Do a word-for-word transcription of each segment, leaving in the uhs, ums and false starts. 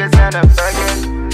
Niggas in the back.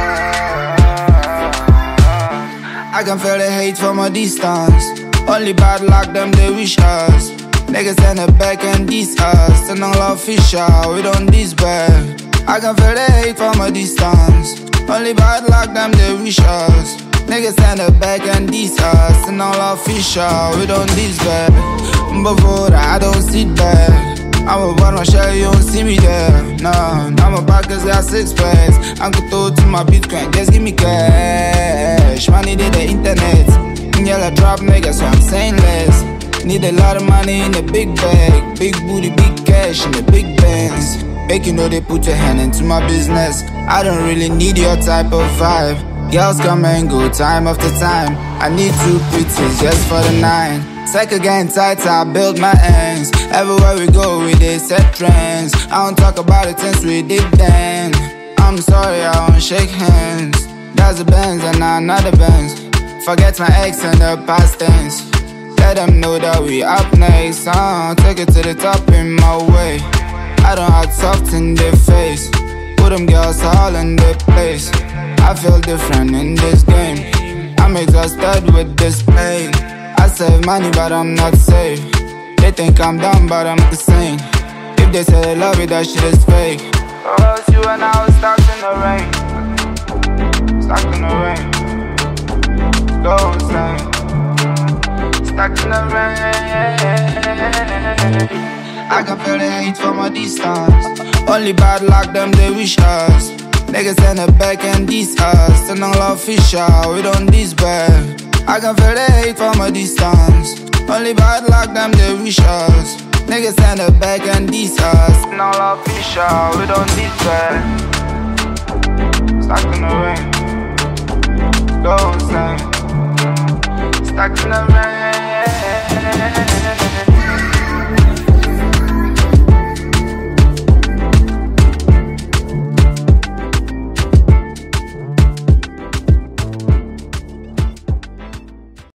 I can feel the hate from a distance. Only bad luck them they wish us. Niggas in the back and these us. And all official, we don't despair. I can feel the hate from a distance. Only bad luck them they wish us. Niggas in the back and these us. And all official, we don't despair. Before I don't sit back. I'm about my shell, you don't see me there. No, I'm a bad cause got six packs. I'm good through to my Bitcoin, just give me cash. Money did the internet. Yeah, I drop niggas, so I'm saying less. Need a lot of money in the big bag. Big booty, big cash in the big bands. Make you know they put your hand into my business. I don't really need your type of vibe. Girls come and go time after time. I need two pretties just for the nine. Cycle getting tighter, I build my ends. Everywhere we go, we did set trends. I don't talk about it since we did then. I'm sorry, I won't shake hands. That's the Benz and now another Benz. Forget my ex and the past tense. Let them know that we up next. uh, Take it to the top in my way. I don't have soft in their face. Put them girls all in their place. I feel different in this game. I'm exhausted with this pain. I save money but I'm not safe. They think I'm dumb but I'm insane. If they say they love it, that shit is fake. Or else you and I was stuck in the rain. Stuck in the rain. Go insane. Stuck in the rain. I can feel the hate from a distance. Only bad luck them they wish us. Niggas in the back and these us. And all official, we don't despair. I can feel the hate from a distance. Only bad luck them they wish us. Niggas in the back and these us. And all official, we don't despair. Stuck in the rain.